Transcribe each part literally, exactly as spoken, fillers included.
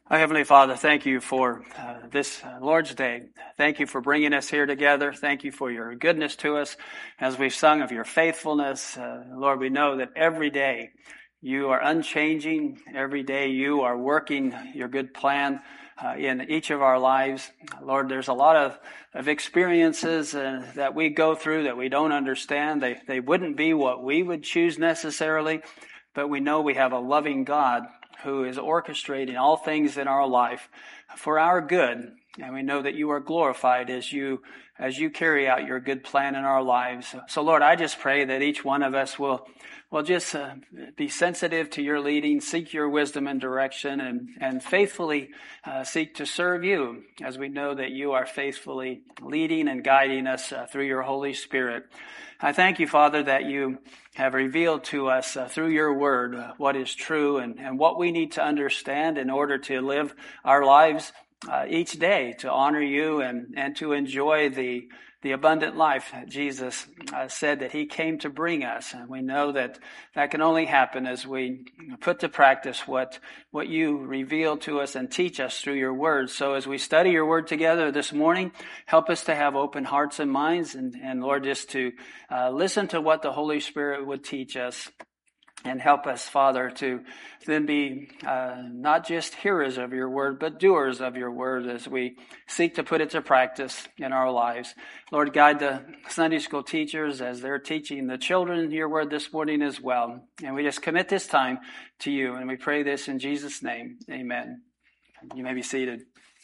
Our Heavenly Father, thank you for uh, this uh, Lord's Day. Thank you for bringing us here together. Thank you for your goodness to us as we've sung of your faithfulness. Uh, Lord, we know that every day you are unchanging. Every day you are working your good plan uh, in each of our lives. Lord, there's a lot of, of experiences uh, that we go through that we don't understand. They, they wouldn't be what we would choose necessarily, but we know we have a loving God who is orchestrating all things in our life for our good. And we know that you are glorified as you as you carry out your good plan in our lives. So, Lord, I just pray that each one of us will, will just uh, be sensitive to your leading, seek your wisdom and direction, and, and faithfully uh, seek to serve you, as we know that you are faithfully leading and guiding us uh, through your Holy Spirit. I thank you, Father, that you have revealed to us uh, through your word uh, what is true and, and what we need to understand in order to live our lives uh, each day, to honor you and, and to enjoy the the abundant life that Jesus uh, said that he came to bring us. And we know that that can only happen as we put to practice what what you reveal to us and teach us through your word. So as we study your word together this morning, help us to have open hearts and minds, and, and Lord, just to uh, listen to what the Holy Spirit would teach us. And help us, Father, to then be uh, not just hearers of your word, but doers of your word as we seek to put it to practice in our lives. Lord, guide the Sunday school teachers as they're teaching the children your word this morning as well. And we just commit this time to you, and we pray this in Jesus' name. Amen. You may be seated.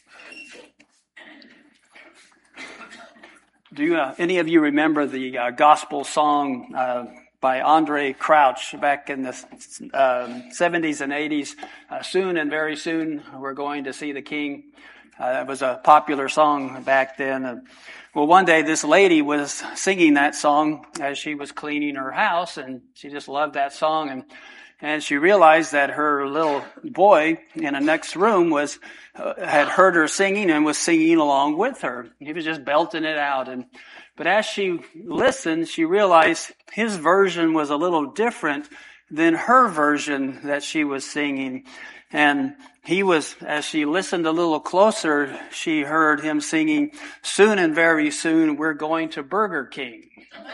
Do you, uh, any of you remember the uh, gospel song uh by Andre Crouch back in the um, seventies and eighties? Uh, soon and very soon we're going to see the King. Uh, it was a popular song back then. Uh, well, one day this lady was singing that song as she was cleaning her house, and she just loved that song. And and she realized that her little boy in the next room was uh, had heard her singing and was singing along with her. He was just belting it out. And But as she listened, she realized his version was a little different than her version that she was singing. And he was, as she listened a little closer, she heard him singing, "Soon and very soon, we're going to Burger King."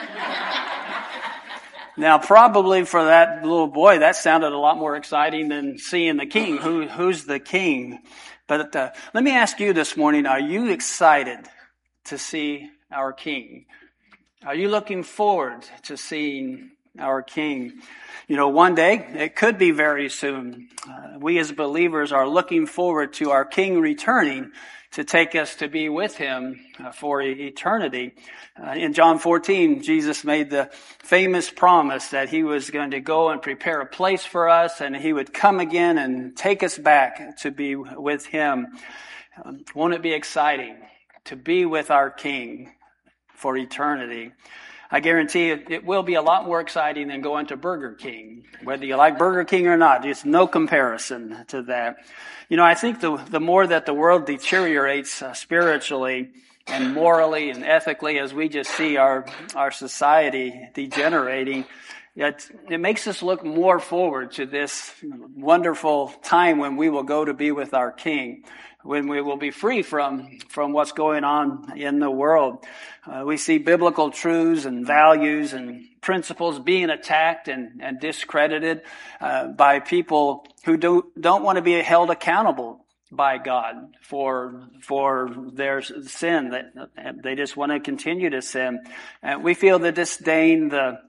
Now, probably for that little boy, that sounded a lot more exciting than seeing the King. Who, who's the King? But uh, let me ask you this morning, are you excited to see our King? Are you looking forward to seeing our King? You know, one day, it could be very soon. Uh, we as believers are looking forward to our King returning to take us to be with him uh, for eternity. Uh, in John fourteen, Jesus made the famous promise that he was going to go and prepare a place for us, and he would come again and take us back to be with him. Um, won't it be exciting to be with our King for eternity? I guarantee it, it will be a lot more exciting than going to Burger King. Whether you like Burger King or not, there's no comparison to that. You know, I think the the more that the world deteriorates uh, spiritually and morally and ethically, as we just see our our society degenerating, It, it makes us look more forward to this wonderful time when we will go to be with our King, when we will be free from, from what's going on in the world. Uh, we see biblical truths and values and principles being attacked and, and discredited uh, by people who do, don't want to be held accountable by God for for their sin. That they just want to continue to sin. And we feel the disdain, the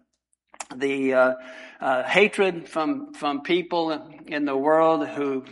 the uh, uh, hatred from from people in the world who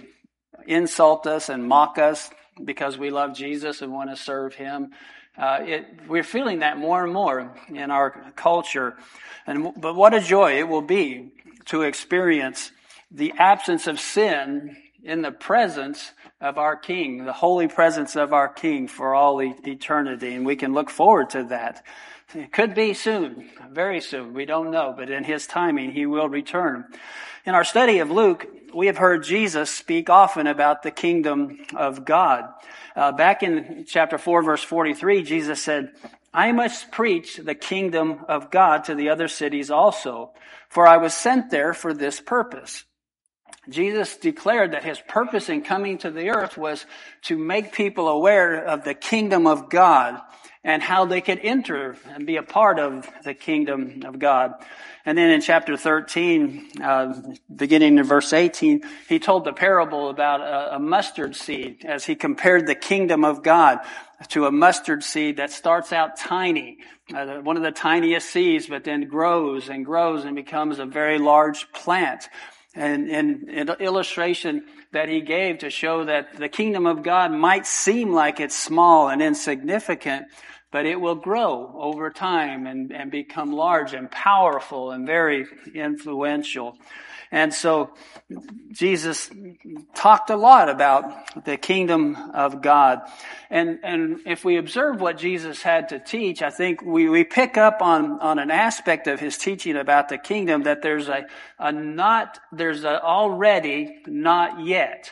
insult us and mock us because we love Jesus and want to serve him. Uh, it, we're feeling that more and more in our culture. And but what a joy it will be to experience the absence of sin in the presence of our King, the holy presence of our King for all eternity. And we can look forward to that. It could be soon, very soon. We don't know, but in his timing, he will return. In our study of Luke, we have heard Jesus speak often about the kingdom of God. Uh, back in chapter four, verse forty-three, Jesus said, "I must preach the kingdom of God to the other cities also, for I was sent there for this purpose." Jesus declared that his purpose in coming to the earth was to make people aware of the kingdom of God and how they could enter and be a part of the kingdom of God. And then in chapter thirteen, uh, beginning in verse eighteen, he told the parable about a, a mustard seed as he compared the kingdom of God to a mustard seed that starts out tiny, uh, one of the tiniest seeds, but then grows and grows and becomes a very large plant. And in an illustration that he gave to show that the kingdom of God might seem like it's small and insignificant, but it will grow over time and, and become large and powerful and very influential. And so Jesus talked a lot about the kingdom of God. And, and if we observe what Jesus had to teach, I think we, we pick up on, on an aspect of his teaching about the kingdom that there's a, a not, there's a already not yet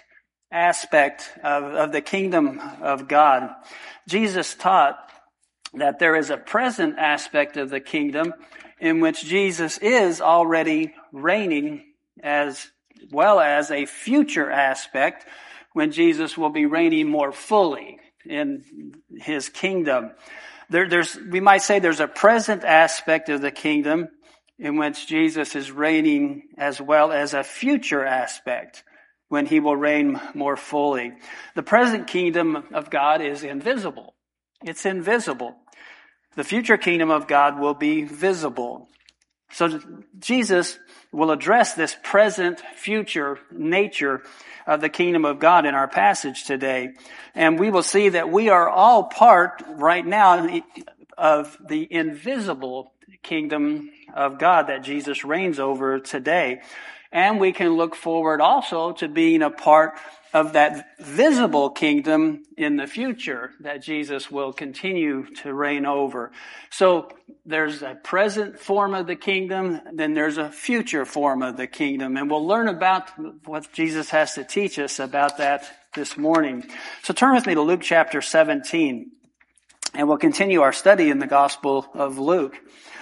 aspect of, of the kingdom of God. Jesus taught that there is a present aspect of the kingdom in which Jesus is already reigning, as well as a future aspect when Jesus will be reigning more fully in his kingdom. There, there's, we might say there's a present aspect of the kingdom in which Jesus is reigning, as well as a future aspect when he will reign more fully. The present kingdom of God is invisible. It's invisible. The future kingdom of God will be visible. So Jesus will address this present, future nature of the kingdom of God in our passage today. And we will see that we are all part right now of the invisible kingdom of God that Jesus reigns over today. And we can look forward also to being a part of that visible kingdom in the future that Jesus will continue to reign over. So there's a present form of the kingdom, then there's a future form of the kingdom. And we'll learn about what Jesus has to teach us about that this morning. So turn with me to Luke chapter seventeen, and we'll continue our study in the Gospel of Luke.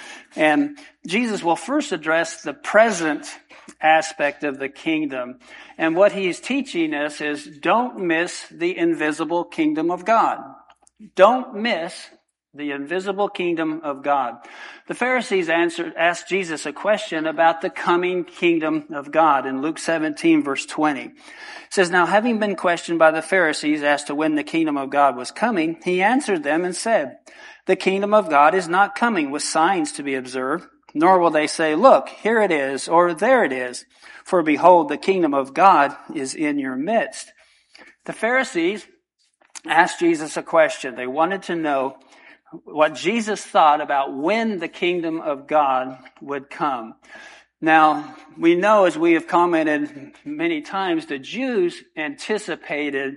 And Jesus will first address the present aspect of the kingdom. And what he's teaching us is don't miss the invisible kingdom of God. Don't miss the invisible kingdom of God. The Pharisees answered, asked Jesus a question about the coming kingdom of God in Luke seventeen verse twenty. It says, "Now having been questioned by the Pharisees as to when the kingdom of God was coming, he answered them and said, 'The kingdom of God is not coming with signs to be observed, nor will they say, look, here it is, or there it is. For behold, the kingdom of God is in your midst.'" The Pharisees asked Jesus a question. They wanted to know what Jesus thought about when the kingdom of God would come. Now, we know, as we have commented many times, the Jews anticipated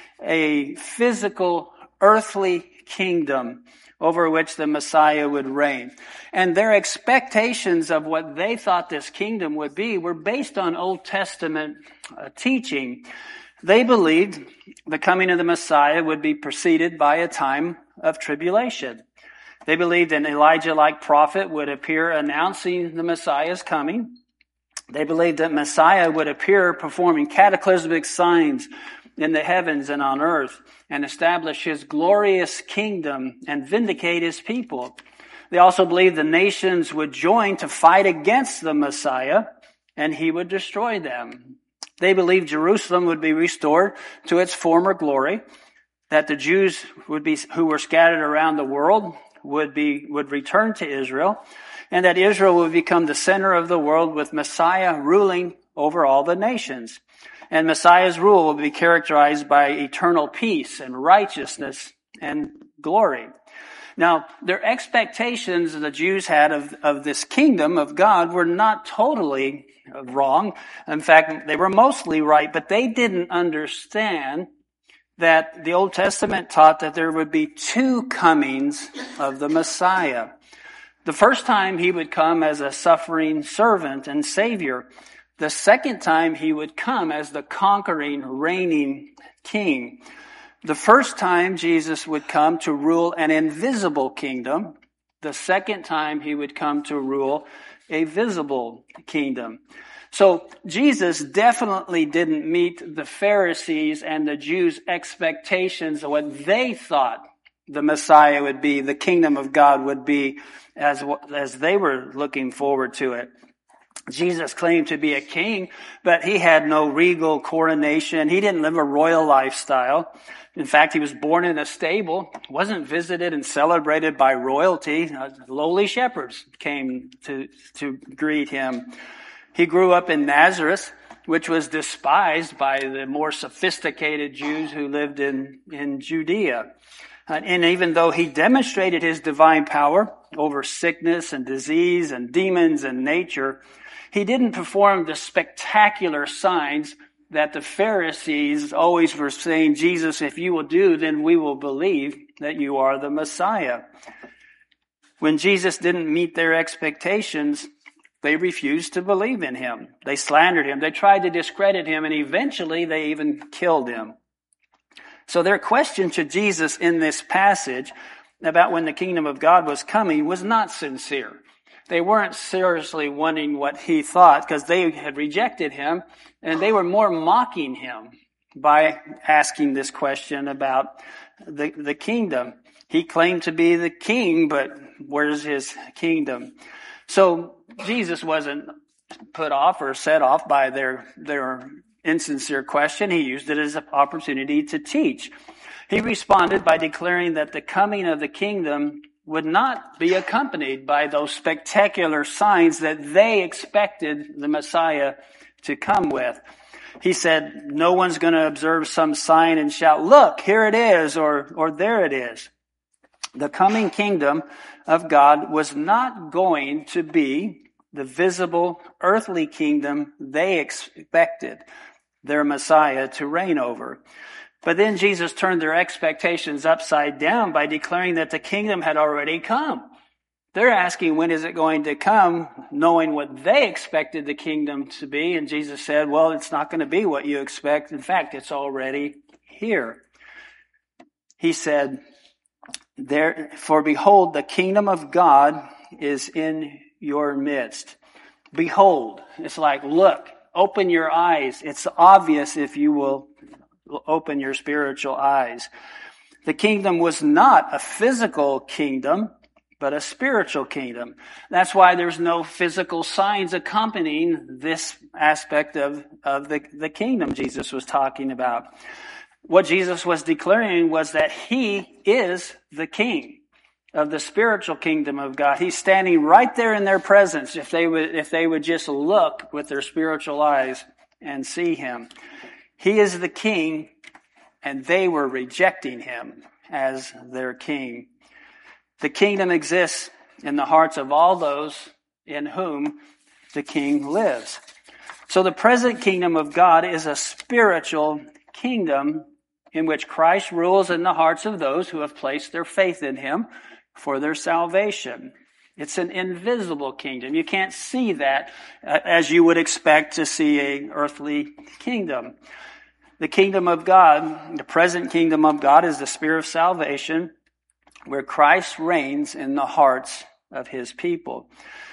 a physical, earthly kingdom over which the Messiah would reign. And their expectations of what they thought this kingdom would be were based on Old Testament uh, teaching. They believed the coming of the Messiah would be preceded by a time of tribulation. They believed an Elijah-like prophet would appear announcing the Messiah's coming. They believed that Messiah would appear performing cataclysmic signs in the heavens and on earth and establish his glorious kingdom and vindicate his people. They also believed the nations would join to fight against the Messiah and he would destroy them. They believed Jerusalem would be restored to its former glory, that the Jews would be, who were scattered around the world would be, would return to Israel, and that Israel would become the center of the world with Messiah ruling over all the nations. And Messiah's rule will be characterized by eternal peace and righteousness and glory. Now, their expectations the Jews had of, of this kingdom of God were not totally wrong. In fact, they were mostly right, but they didn't understand that the Old Testament taught that there would be two comings of the Messiah. The first time he would come as a suffering servant and savior. The second time he would come as the conquering, reigning king. The first time Jesus would come to rule an invisible kingdom. The second time he would come to rule a visible kingdom. So Jesus definitely didn't meet the Pharisees and the Jews' expectations of what they thought the Messiah would be, the kingdom of God would be, as, as they were looking forward to it. Jesus claimed to be a king, but he had no regal coronation. He didn't live a royal lifestyle. In fact, he was born in a stable, wasn't visited and celebrated by royalty. Lowly shepherds came to, to greet him. He grew up in Nazareth, which was despised by the more sophisticated Jews who lived in, in Judea. And even though he demonstrated his divine power over sickness and disease and demons and nature, he didn't perform the spectacular signs that the Pharisees always were saying, Jesus, if you will do, then we will believe that you are the Messiah. When Jesus didn't meet their expectations, they refused to believe in him. They slandered him. They tried to discredit him, and eventually they even killed him. So their question to Jesus in this passage about when the kingdom of God was coming was not sincere. They weren't seriously wondering what he thought because they had rejected him, and they were more mocking him by asking this question about the, the kingdom. He claimed to be the king, but where's his kingdom? So Jesus wasn't put off or set off by their, their insincere question. He used it as an opportunity to teach. He responded by declaring that the coming of the kingdom would not be accompanied by those spectacular signs that they expected the Messiah to come with. He said, no one's going to observe some sign and shout, look, here it is, or, or there it is. The coming kingdom of God was not going to be the visible earthly kingdom they expected their Messiah to reign over. But then Jesus turned their expectations upside down by declaring that the kingdom had already come. They're asking, when is it going to come, knowing what they expected the kingdom to be. And Jesus said, well, it's not going to be what you expect. In fact, it's already here. He said, "There, for behold, the kingdom of God is in your midst." Behold, it's like, look, open your eyes. It's obvious if you will open your spiritual eyes. The kingdom was not a physical kingdom, but a spiritual kingdom. That's why there's no physical signs accompanying this aspect of, of the, the kingdom Jesus was talking about. What Jesus was declaring was that he is the king of the spiritual kingdom of God. He's standing right there in their presence if they would, if they would just look with their spiritual eyes and see him. He is the king, and they were rejecting him as their king. The kingdom exists in the hearts of all those in whom the king lives. So the present kingdom of God is a spiritual kingdom in which Christ rules in the hearts of those who have placed their faith in him for their salvation. It's an invisible kingdom. You can't see that uh, as you would expect to see an earthly kingdom. The kingdom of God, the present kingdom of God, is the spirit of salvation where Christ reigns in the hearts of his people.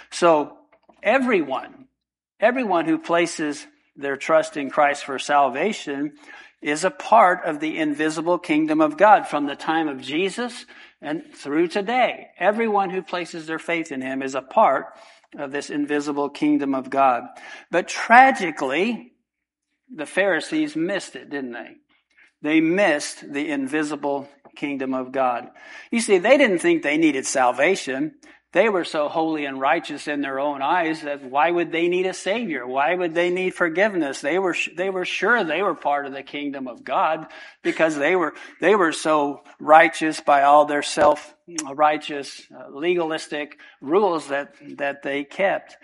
So everyone, everyone who places their trust in Christ for salvation is a part of the invisible kingdom of God from the time of Jesus and through today. Everyone who places their faith in him is a part of this invisible kingdom of God. But tragically, the Pharisees missed it, didn't they? They missed the invisible kingdom of God. You see, they didn't think they needed salvation. They were so holy and righteous in their own eyes that why would they need a savior? Why would they need forgiveness? They were they were sure they were part of the kingdom of God because they were they were so righteous by all their self-righteous, uh, legalistic rules that that they kept.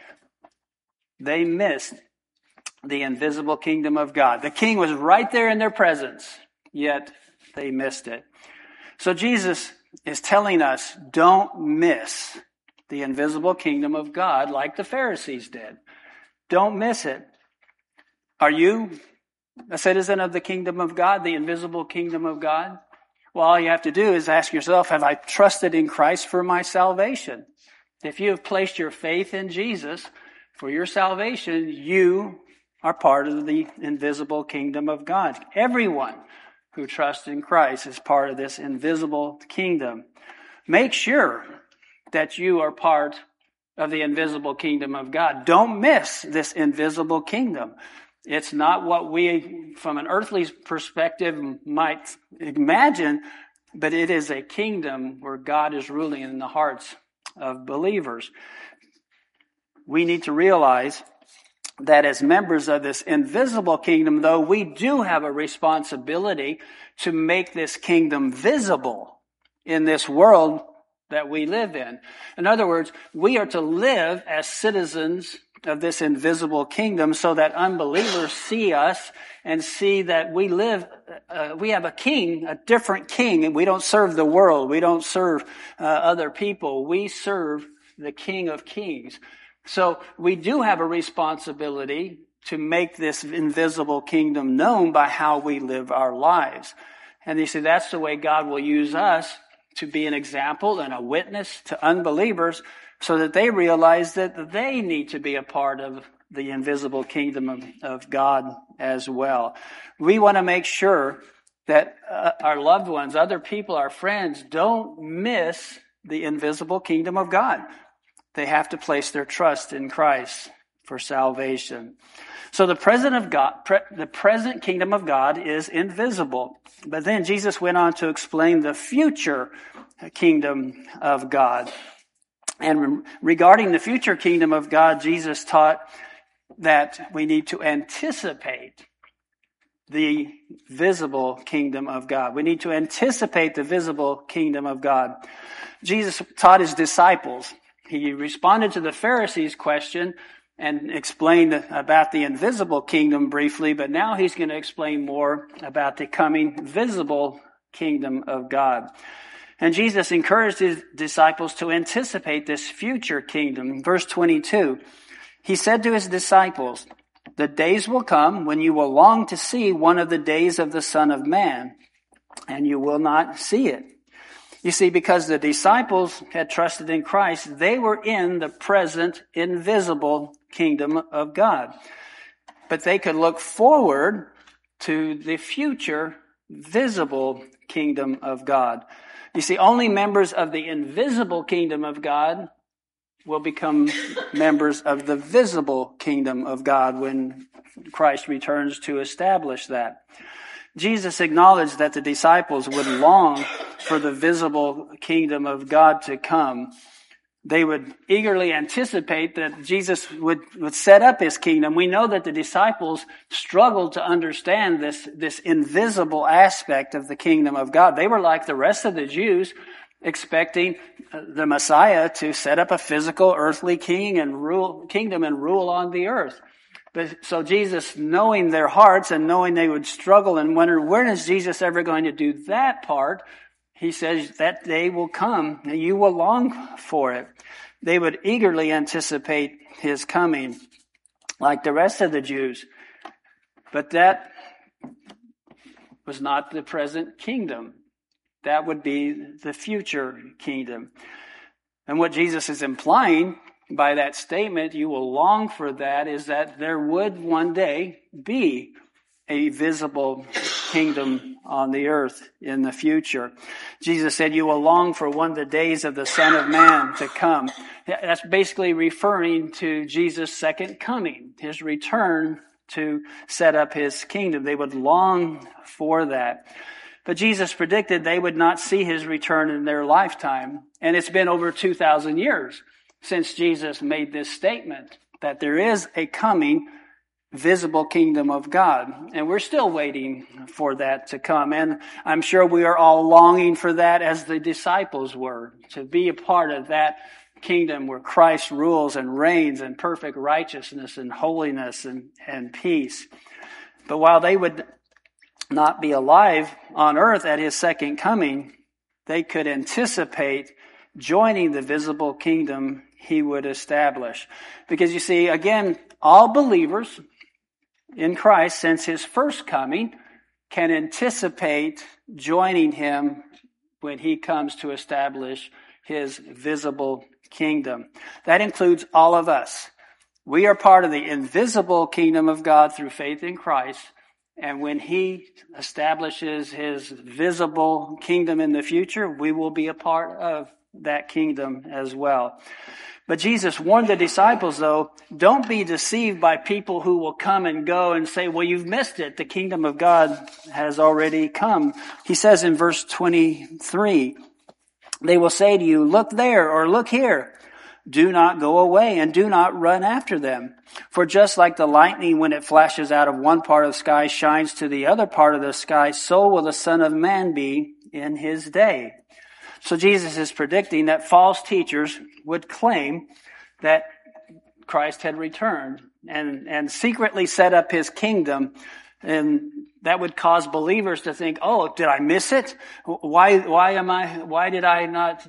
They missed the invisible kingdom of God. The king was right there in their presence, yet they missed it. So Jesus is telling us, don't miss the invisible kingdom of God like the Pharisees did. Don't miss it. Are you a citizen of the kingdom of God, the invisible kingdom of God? Well, all you have to do is ask yourself, have I trusted in Christ for my salvation? If you have placed your faith in Jesus For your salvation, you are part of the invisible kingdom of God. Everyone who trusts in Christ is part of this invisible kingdom. Make sure that you are part of the invisible kingdom of God. Don't miss this invisible kingdom. It's not what we, from an earthly perspective, might imagine, but it is a kingdom where God is ruling in the hearts of believers. We need to realize that as members of this invisible kingdom, though, we do have a responsibility to make this kingdom visible in this world that we live in. In other words, we are to live as citizens of this invisible kingdom so that unbelievers see us and see that we live, uh, we have a king, a different king, and we don't serve the world. We don't serve uh, other people. We serve the King of Kings. So we do have a responsibility to make this invisible kingdom known by how we live our lives. And you see, that's the way God will use us to be an example and a witness to unbelievers so that they realize that they need to be a part of the invisible kingdom of, of God as well. We want to make sure that uh, our loved ones, other people, our friends, don't miss the invisible kingdom of God. They have to place their trust in Christ for salvation. So the present of God, pre, the present kingdom of God is invisible. But then Jesus went on to explain the future kingdom of God. And regarding the future kingdom of God, Jesus taught that we need to anticipate the visible kingdom of God. We need to anticipate the visible kingdom of God. Jesus taught his disciples. He responded to the Pharisees' question and explained about the invisible kingdom briefly, but now he's going to explain more about the coming visible kingdom of God. And Jesus encouraged his disciples to anticipate this future kingdom. Verse twenty-two, he said to his disciples, "The days will come when you will long to see one of the days of the Son of Man, and you will not see it." You see, because the disciples had trusted in Christ, they were in the present invisible kingdom of God. But they could look forward to the future visible kingdom of God. You see, only members of the invisible kingdom of God will become members of the visible kingdom of God when Christ returns to establish that. Jesus acknowledged that the disciples would long for the visible kingdom of God to come. They would eagerly anticipate that Jesus would, would set up his kingdom. We know that the disciples struggled to understand this, this invisible aspect of the kingdom of God. They were like the rest of the Jews, expecting the Messiah to set up a physical earthly king and rule, kingdom and rule on the earth. But so Jesus, knowing their hearts and knowing they would struggle and wonder, when is Jesus ever going to do that part? He says that day will come and you will long for it. They would eagerly anticipate his coming like the rest of the Jews. But that was not the present kingdom. That would be the future kingdom. And what Jesus is implying by that statement, you will long for that, is that there would one day be a visible kingdom on the earth in the future. Jesus said, you will long for one of the days of the Son of Man to come. That's basically referring to Jesus' second coming, his return to set up his kingdom. They would long for that. But Jesus predicted they would not see his return in their lifetime. And it's been over two thousand years since Jesus made this statement that there is a coming visible kingdom of God. And we're still waiting for that to come. And I'm sure we are all longing for that as the disciples were, to be a part of that kingdom where Christ rules and reigns in perfect righteousness and holiness and, and peace. But while they would not be alive on earth at his second coming, they could anticipate joining the visible kingdom he would establish. Because you see, again, all believers in Christ since his first coming can anticipate joining him when he comes to establish his visible kingdom. That includes all of us. We are part of the invisible kingdom of God through faith in Christ. And when he establishes his visible kingdom in the future, we will be a part of that kingdom as well. But Jesus warned the disciples, though, don't be deceived by people who will come and go and say, well, you've missed it. The kingdom of God has already come. He says in verse twenty-three, they will say to you, look there or look here. Do not go away and do not run after them. For just like the lightning when it flashes out of one part of the sky shines to the other part of the sky, so will the Son of Man be in his day. So Jesus is predicting that false teachers would claim that Christ had returned and, and secretly set up his kingdom. And that would cause believers to think, oh, did I miss it? Why, why am I, why did I not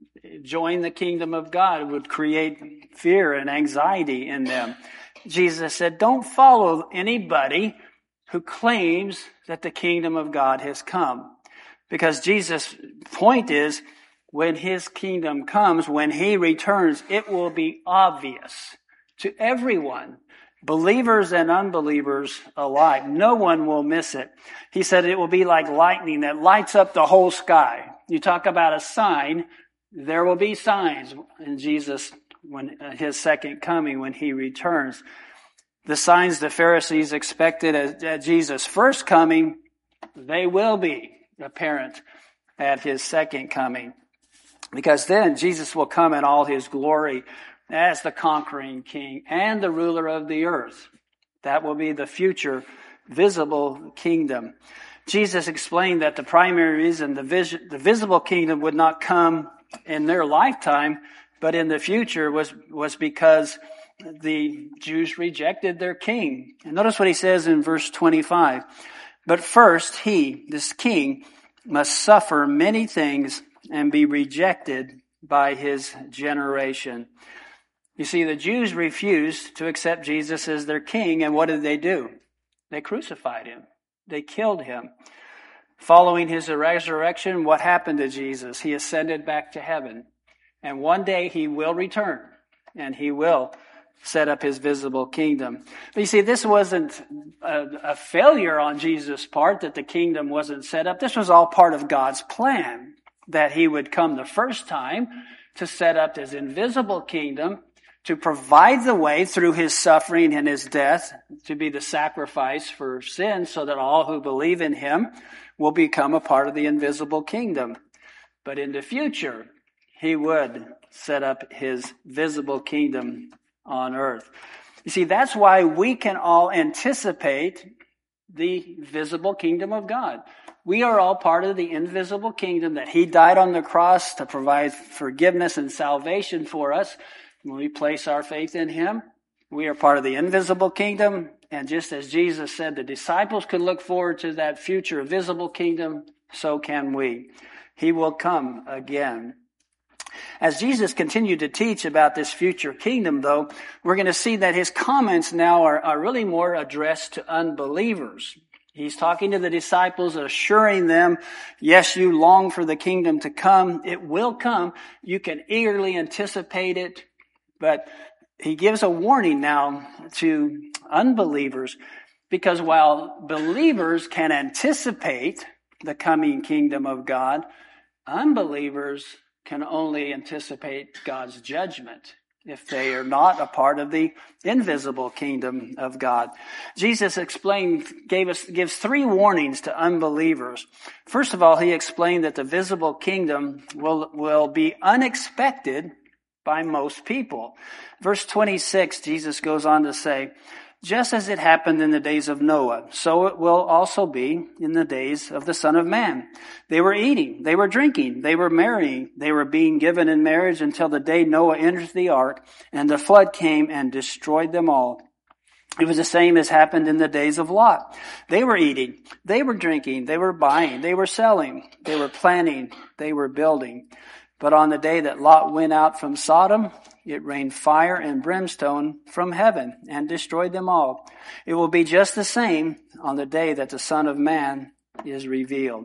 join the kingdom of God? It would create fear and anxiety in them. Jesus said, don't follow anybody who claims that the kingdom of God has come. Because Jesus' point is, when his kingdom comes, when he returns, it will be obvious to everyone, believers and unbelievers alike. No one will miss it. He said it will be like lightning that lights up the whole sky. You talk about a sign, there will be signs in Jesus, when his second coming, when he returns. The signs the Pharisees expected at, at Jesus' first coming, they will be apparent at his second coming. Because then Jesus will come in all his glory as the conquering king and the ruler of the earth. That will be the future visible kingdom. Jesus explained that the primary reason the, vis- the visible kingdom would not come in their lifetime, but in the future was, was because the Jews rejected their king. And notice what he says in verse twenty-five. But first he, this king, must suffer many things and be rejected by his generation. You see, the Jews refused to accept Jesus as their king, and what did they do? They crucified him. They killed him. Following his resurrection, what happened to Jesus? He ascended back to heaven. And one day he will return, and he will set up his visible kingdom. But you see, this wasn't a, a failure on Jesus' part, that the kingdom wasn't set up. This was all part of God's plan, that he would come the first time to set up his invisible kingdom, to provide the way through his suffering and his death, to be the sacrifice for sin, so that all who believe in him will become a part of the invisible kingdom. But in the future, he would set up his visible kingdom on earth. You see, that's why we can all anticipate the visible kingdom of God. We are all part of the invisible kingdom, that he died on the cross to provide forgiveness and salvation for us. When we place our faith in him, we are part of the invisible kingdom. And just as Jesus said the disciples could look forward to that future visible kingdom, so can we. He will come again. As Jesus continued to teach about this future kingdom, though, we're going to see that his comments now are, are really more addressed to unbelievers. He's talking to the disciples, assuring them, yes, you long for the kingdom to come. It will come. You can eagerly anticipate it. But he gives a warning now to unbelievers, because while believers can anticipate the coming kingdom of God, unbelievers can only anticipate God's judgment if they are not a part of the invisible kingdom of God. Jesus explained, gave us, gives three warnings to unbelievers. First of all, he explained that the visible kingdom will, will be unexpected by most people. Verse twenty-six, Jesus goes on to say, just as it happened in the days of Noah, so it will also be in the days of the Son of Man. They were eating, they were drinking, they were marrying, they were being given in marriage until the day Noah entered the ark, and the flood came and destroyed them all. It was the same as happened in the days of Lot. They were eating, they were drinking, they were buying, they were selling, they were planning, they were building. But on the day that Lot went out from Sodom, it rained fire and brimstone from heaven and destroyed them all. It will be just the same on the day that the Son of Man is revealed.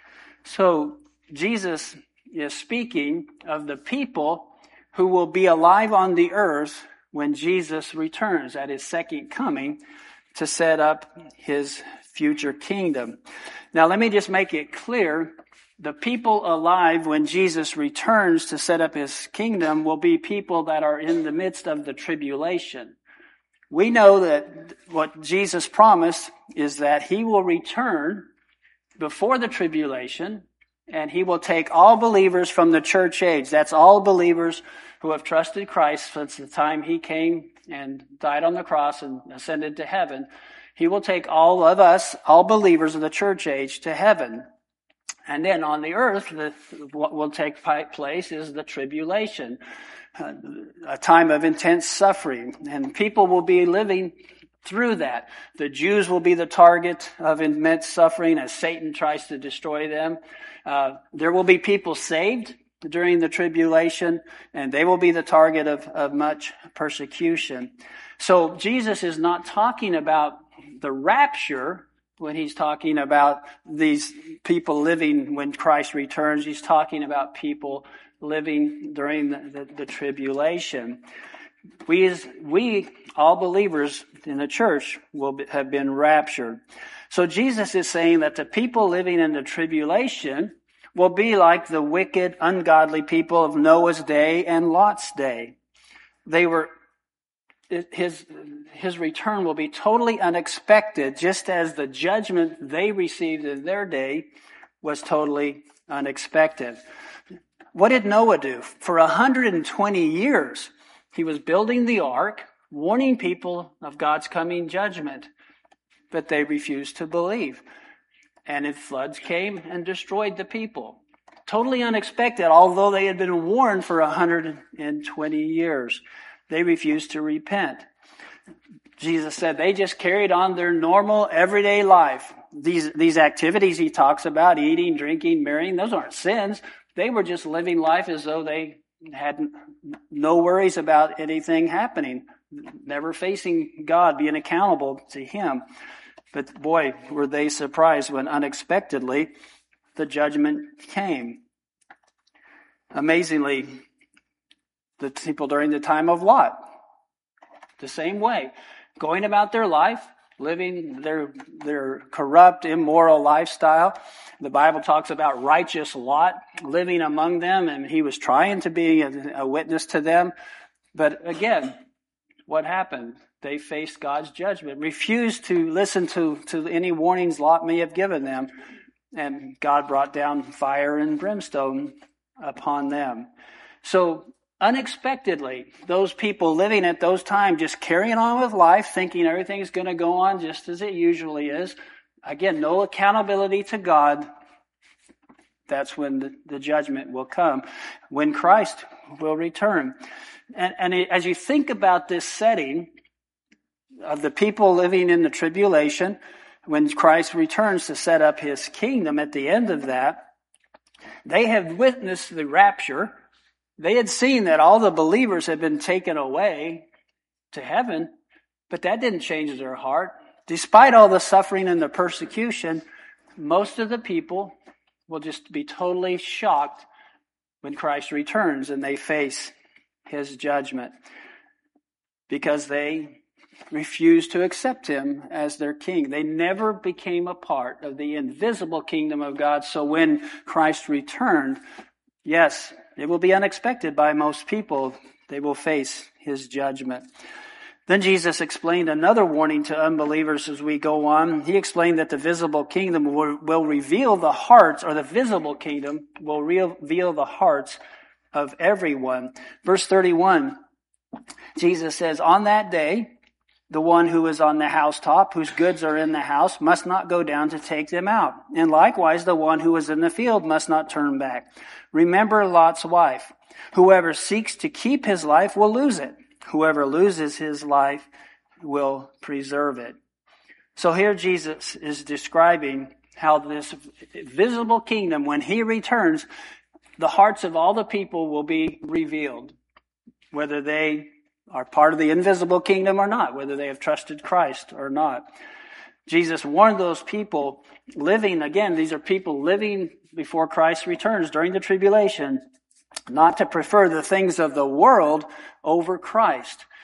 So Jesus is speaking of the people who will be alive on the earth when Jesus returns at his second coming to set up his future kingdom. Now, let me just make it clear. The people alive when Jesus returns to set up his kingdom will be people that are in the midst of the tribulation. We know that what Jesus promised is that he will return before the tribulation, and he will take all believers from the church age. That's all believers who have trusted Christ since the time he came and died on the cross and ascended to heaven. He will take all of us, all believers of the church age, to heaven. And then on the earth, the, what will take place is the tribulation, uh, a time of intense suffering. And people will be living through that. The Jews will be the target of immense suffering as Satan tries to destroy them. Uh, there will be people saved during the tribulation, and they will be the target of, of much persecution. So Jesus is not talking about the rapture when he's talking about these people living when Christ returns. He's talking about people living during the, the, the tribulation. We, as, we, all believers in the church, will be, have been raptured. So Jesus is saying that the people living in the tribulation will be like the wicked, ungodly people of Noah's day and Lot's day. They were, his, his return will be totally unexpected, just as the judgment they received in their day was totally unexpected. What did Noah do? For one hundred twenty years, he was building the ark, warning people of God's coming judgment, but they refused to believe. And if floods came and destroyed the people. Totally unexpected, although they had been warned for one hundred twenty years. They refused to repent. Jesus said they just carried on their normal everyday life. These, these activities he talks about, eating, drinking, marrying, those aren't sins. They were just living life as though they had no worries about anything happening, never facing God, being accountable to him. But boy, were they surprised when unexpectedly the judgment came. Amazingly, the people during the time of Lot, the same way, going about their life, living their their corrupt, immoral lifestyle. The Bible talks about righteous Lot living among them, and he was trying to be a, a witness to them. But again, what happened? They faced God's judgment, refused to listen to, to any warnings Lot may have given them, and God brought down fire and brimstone upon them. So unexpectedly, those people living at those times, just carrying on with life, thinking everything's going to go on just as it usually is. Again, no accountability to God. That's when the, the judgment will come, when Christ will return. And, and it, as you think about this setting of the people living in the tribulation, when Christ returns to set up his kingdom at the end of that, they have witnessed the rapture. They had seen that all the believers had been taken away to heaven, but that didn't change their heart. Despite all the suffering and the persecution, most of the people will just be totally shocked when Christ returns and they face his judgment because they refused to accept him as their king. They never became a part of the invisible kingdom of God. So when Christ returned, yes, it will be unexpected by most people. They will face his judgment. Then Jesus explained another warning to unbelievers as we go on. He explained that the visible kingdom will, will reveal the hearts, or the visible kingdom will reveal the hearts of everyone. Verse thirty-one, Jesus says, on that day, the one who is on the housetop, whose goods are in the house, must not go down to take them out. And likewise, the one who is in the field must not turn back. Remember Lot's wife. Whoever seeks to keep his life will lose it. Whoever loses his life will preserve it. So here Jesus is describing how this visible kingdom, when he returns, the hearts of all the people will be revealed, whether they are part of the invisible kingdom or not, whether they have trusted Christ or not. Jesus warned those people living, again, these are people living before Christ returns during the tribulation, not to prefer the things of the world over Christ.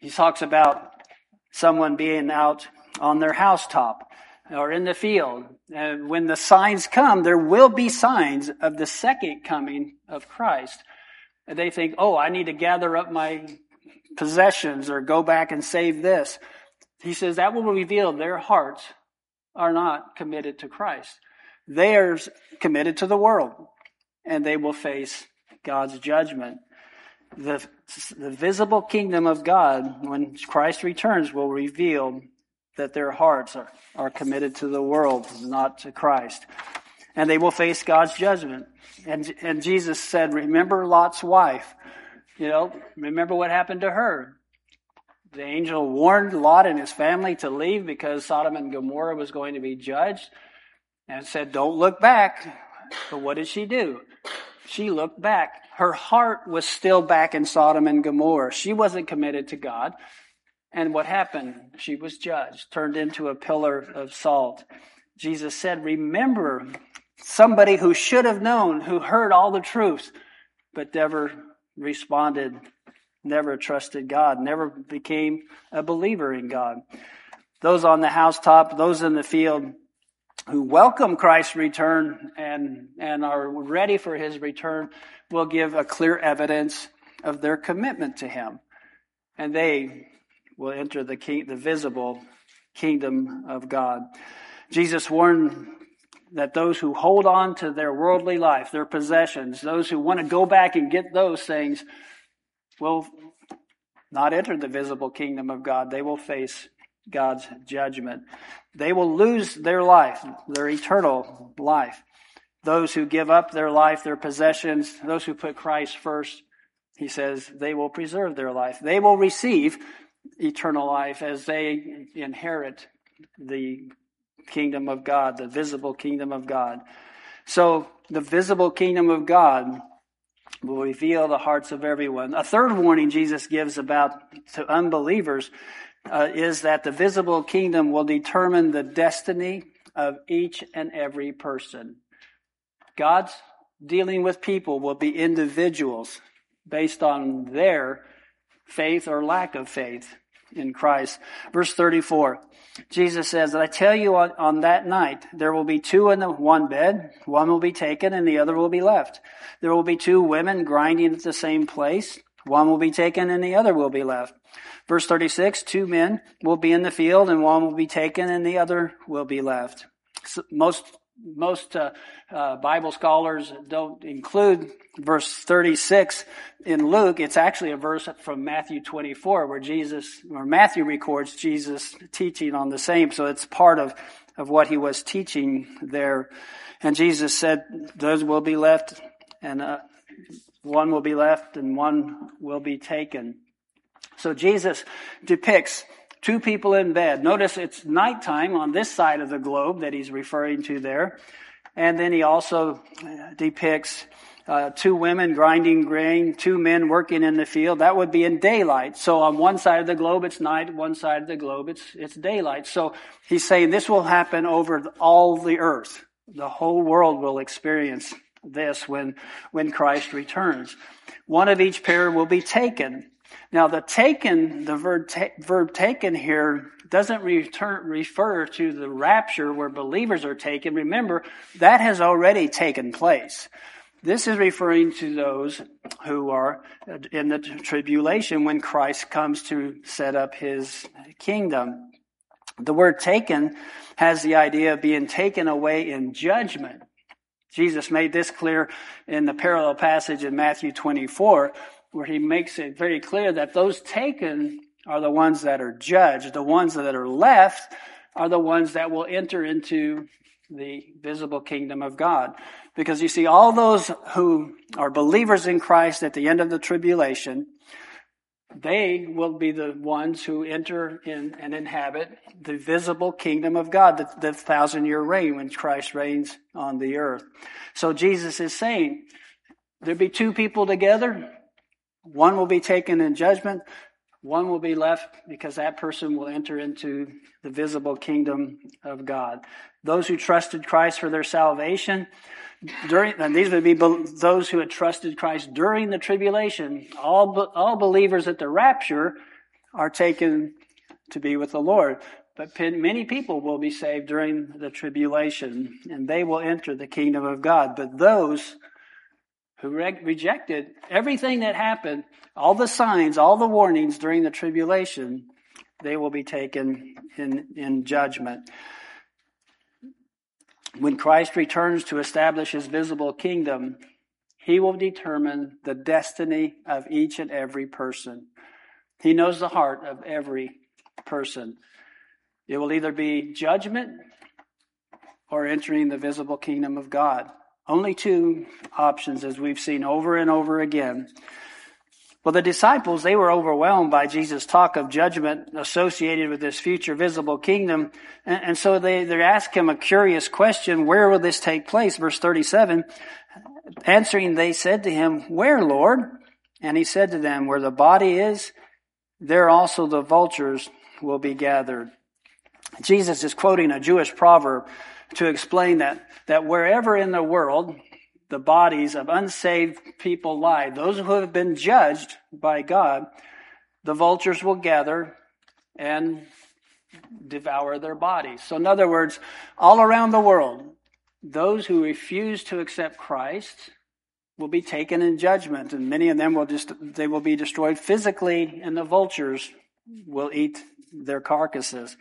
He talks about someone being out on their housetop or in the field. And when the signs come, there will be signs of the second coming of Christ. And they think, oh, I need to gather up my possessions or go back and save this. He says that will reveal their hearts are not committed to Christ. They are committed to the world, and they will face God's judgment. The, the visible kingdom of God, when Christ returns, will reveal that their hearts are, are committed to the world, not to Christ. And they will face God's judgment. And, and Jesus said, remember Lot's wife. You know, remember what happened to her. The angel warned Lot and his family to leave because Sodom and Gomorrah was going to be judged, and said, don't look back. But what did she do? She looked back. Her heart was still back in Sodom and Gomorrah. She wasn't committed to God. And what happened? She was judged, turned into a pillar of salt. Jesus said, remember somebody who should have known, who heard all the truth, but never responded, never trusted God, never became a believer in God. Those on the housetop, those in the field who welcome Christ's return and, and are ready for his return will give a clear evidence of their commitment to him. And they will enter the king, the visible kingdom of God. Jesus warned that those who hold on to their worldly life, their possessions, those who want to go back and get those things, will not enter the visible kingdom of God. They will face God's judgment. They will lose their life, their eternal life. Those who give up their life, their possessions, those who put Christ first, he says, they will preserve their life. They will receive eternal life as they inherit the kingdom of God, the visible kingdom of God. So the visible kingdom of God will reveal the hearts of everyone. A third warning Jesus gives about to unbelievers uh, is that the visible kingdom will determine the destiny of each and every person. God's dealing with people will be individuals based on their faith or lack of faith in Christ. Verse thirty-four, Jesus says, I tell you on, on that night, there will be two in the one bed, one will be taken and the other will be left. There will be two women grinding at the same place, one will be taken and the other will be left. Verse thirty-six, two men will be in the field and one will be taken and the other will be left. So most Most uh, uh, Bible scholars don't include verse thirty-six in Luke. It's actually a verse from Matthew twenty-four where Jesus, or Matthew records Jesus teaching on the same. So it's part of, of what he was teaching there. And Jesus said, those will be left and uh, one will be left and one will be taken. So Jesus depicts two people in bed. Notice it's nighttime on this side of the globe that he's referring to there. And then he also depicts uh, two women grinding grain, two men working in the field. That would be in daylight. So on one side of the globe it's night, one side of the globe it's it's daylight. So he's saying this will happen over all the earth. The whole world will experience this when when Christ returns. One of each pair will be taken. Now, the taken, the verb, ta- verb taken here doesn't return, refer to the rapture where believers are taken. Remember, that has already taken place. This is referring to those who are in the tribulation when Christ comes to set up his kingdom. The word taken has the idea of being taken away in judgment. Jesus made this clear in the parallel passage in Matthew twenty-four, where he makes it very clear that those taken are the ones that are judged. The ones that are left are the ones that will enter into the visible kingdom of God. Because you see, all those who are believers in Christ at the end of the tribulation, they will be the ones who enter in and inhabit the visible kingdom of God, the, the thousand-year reign when Christ reigns on the earth. So Jesus is saying, there'll be two people together. One will be taken in judgment. One will be left because that person will enter into the visible kingdom of God. Those who trusted Christ for their salvation, during, and these would be those who had trusted Christ during the tribulation. All, all believers at the rapture are taken to be with the Lord. But many people will be saved during the tribulation, and they will enter the kingdom of God. But those who re- rejected everything that happened, all the signs, all the warnings during the tribulation, they will be taken in, in judgment. When Christ returns to establish his visible kingdom, he will determine the destiny of each and every person. He knows the heart of every person. It will either be judgment or entering the visible kingdom of God. Only two options, as we've seen over and over again. Well, the disciples, they were overwhelmed by Jesus' talk of judgment associated with this future visible kingdom. And, and so they, they ask him a curious question, where will this take place? Verse thirty-seven, answering, they said to him, where, Lord? And he said to them, where the body is, there also the vultures will be gathered. Jesus is quoting a Jewish proverb to explain that, that wherever in the world the bodies of unsaved people lie, those who have been judged by God, the vultures will gather and devour their bodies. So in other words, all around the world, those who refuse to accept Christ will be taken in judgment, and many of them will just, they will be destroyed physically, and the vultures will eat their carcasses.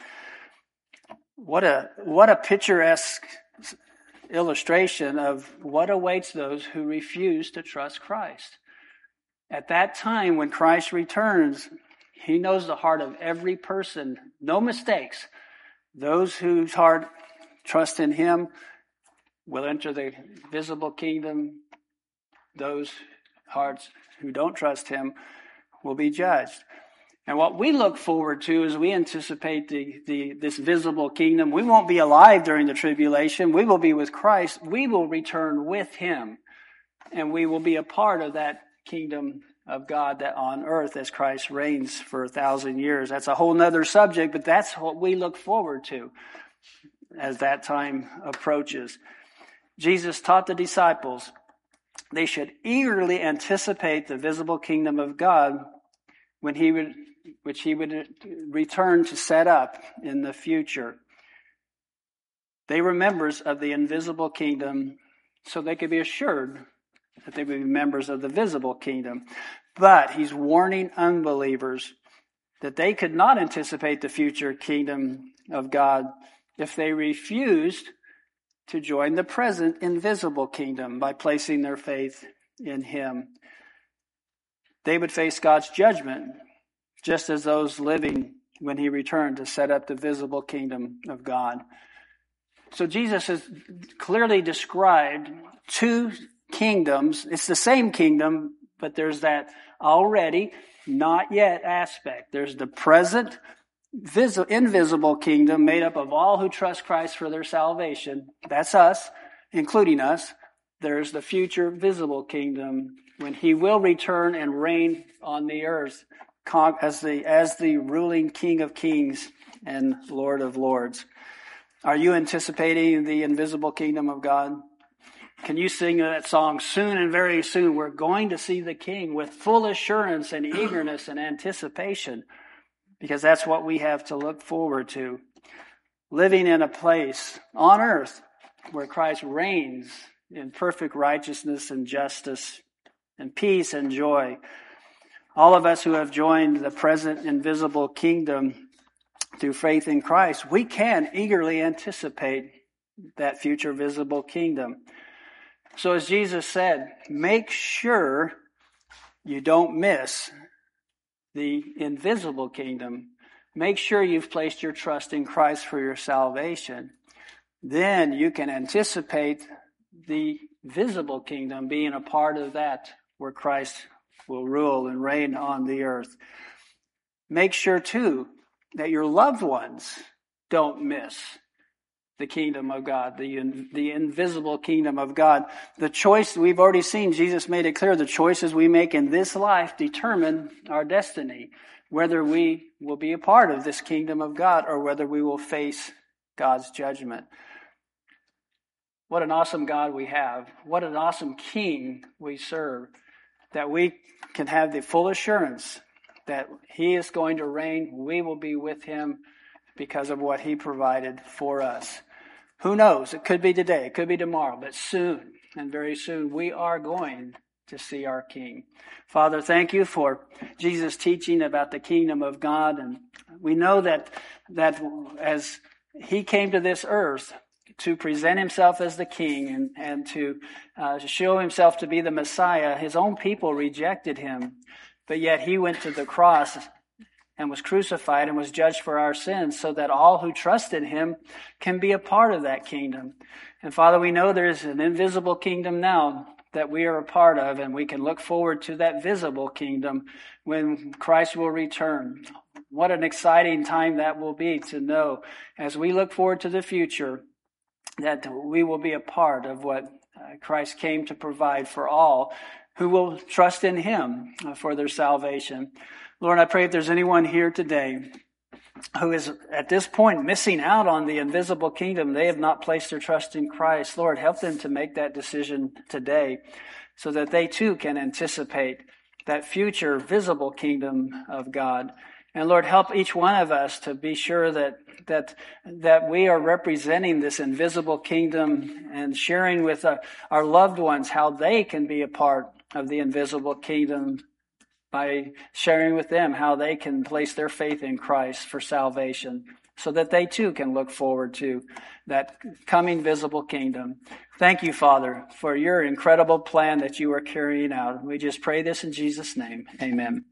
What a, what a picturesque illustration of what awaits those who refuse to trust Christ. At that time, when Christ returns, he knows the heart of every person. No mistakes. Those whose heart trust in him will enter the visible kingdom. Those hearts who don't trust him will be judged. And what we look forward to as we anticipate the, the, this visible kingdom, we won't be alive during the tribulation. We will be with Christ. We will return with him. And we will be a part of that kingdom of God that on earth as Christ reigns for a thousand years. That's a whole nother subject, but that's what we look forward to as that time approaches. Jesus taught the disciples they should eagerly anticipate the visible kingdom of God when he would, which he would return to set up in the future. They were members of the invisible kingdom, so they could be assured that they would be members of the visible kingdom. But he's warning unbelievers that they could not anticipate the future kingdom of God if they refused to join the present invisible kingdom by placing their faith in him. They would face God's judgment, just as those living when he returned to set up the visible kingdom of God. So Jesus has clearly described two kingdoms. It's the same kingdom, but there's that already, not yet aspect. There's the present, vis- invisible kingdom made up of all who trust Christ for their salvation. That's us, including us. There's the future visible kingdom when he will return and reign on the earth as the, as the ruling King of Kings and Lord of Lords. Are you anticipating the invisible kingdom of God? Can you sing that song, soon and very soon we're going to see the King, with full assurance and eagerness and anticipation? Because that's what we have to look forward to. Living in a place on earth where Christ reigns in perfect righteousness and justice and peace and joy. All of us who have joined the present invisible kingdom through faith in Christ, we can eagerly anticipate that future visible kingdom. So as Jesus said, make sure you don't miss the invisible kingdom. Make sure you've placed your trust in Christ for your salvation. Then you can anticipate the visible kingdom, being a part of that where Christ will rule and reign on the earth. Make sure, too, that your loved ones don't miss the kingdom of God, the, the invisible kingdom of God. The choice, we've already seen, Jesus made it clear, the choices we make in this life determine our destiny, whether we will be a part of this kingdom of God or whether we will face God's judgment. What an awesome God we have. What an awesome King we serve, that we can have the full assurance that he is going to reign. We will be with him because of what he provided for us. Who knows? It could be today. It could be tomorrow. But soon, and very soon, we are going to see our King. Father, thank you for Jesus' teaching about the kingdom of God. And we know that, that as he came to this earth to present himself as the King and, and to uh, show himself to be the Messiah, his own people rejected him. But yet he went to the cross and was crucified and was judged for our sins so that all who trust in him can be a part of that kingdom. And Father, we know there is an invisible kingdom now that we are a part of, and we can look forward to that visible kingdom when Christ will return. What an exciting time that will be to know as we look forward to the future that we will be a part of what Christ came to provide for all who will trust in him for their salvation. Lord, I pray if there's anyone here today who is at this point missing out on the invisible kingdom, they have not placed their trust in Christ. Lord, help them to make that decision today so that they too can anticipate that future visible kingdom of God. And Lord, help each one of us to be sure that that that we are representing this invisible kingdom and sharing with our, our loved ones how they can be a part of the invisible kingdom by sharing with them how they can place their faith in Christ for salvation so that they too can look forward to that coming visible kingdom. Thank you, Father, for your incredible plan that you are carrying out. We just pray this in Jesus' name. Amen.